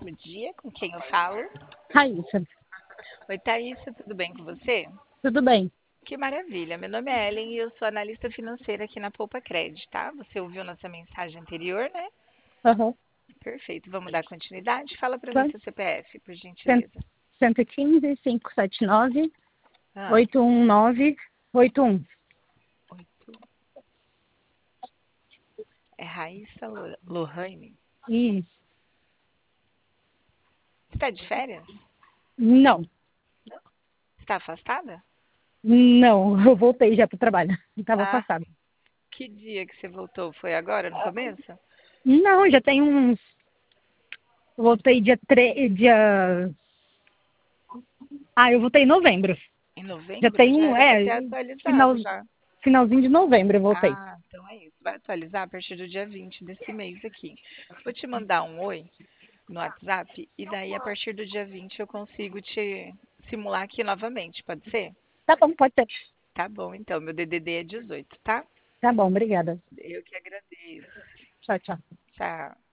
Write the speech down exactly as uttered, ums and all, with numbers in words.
ótimo dia. Com quem eu falo? Raíssa, Oi, Thaísa, tudo bem com você? tudo bem? Que maravilha. Meu nome é Ellen e eu sou analista financeira aqui na Poupa Credit, tá? Você ouviu nossa mensagem anterior, né? Aham. Perfeito. Vamos dar continuidade? Fala para mim Tá. seu C P F, por Cen- gentileza. cento e quinze, quinhentos e setenta e nove, Ah, oitocentos e dezenove, oitenta e um. oito. É Raíssa Lo- Lohane. Isso. Você está de férias? Não, Está afastada? não, eu voltei já pro trabalho. Estava Ah, afastado. que dia que você voltou? Foi agora, no começo? Não, já tem uns. Eu voltei dia três, dia. Ah, eu voltei em novembro. Em Já novembro? tem Já um. era para É, ter atualizado final, já. finalzinho de novembro eu voltei. Ah, então é isso. Vai atualizar a partir do dia vinte desse mês aqui. Vou te mandar um oi no WhatsApp e daí a partir do dia vinte eu consigo te simular aqui novamente, pode ser? Tá bom, pode ser. Tá bom, então. Meu D D D é dezoito, tá? Tá bom, obrigada. Eu que agradeço. Tchau, tchau. Tchau.